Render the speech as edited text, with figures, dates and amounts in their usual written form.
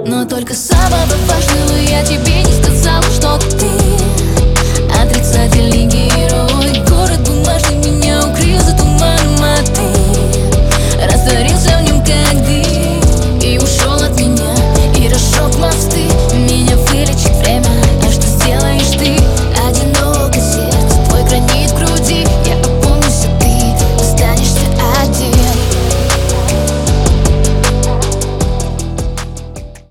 Но только самого важного я тебе не сказала, что ты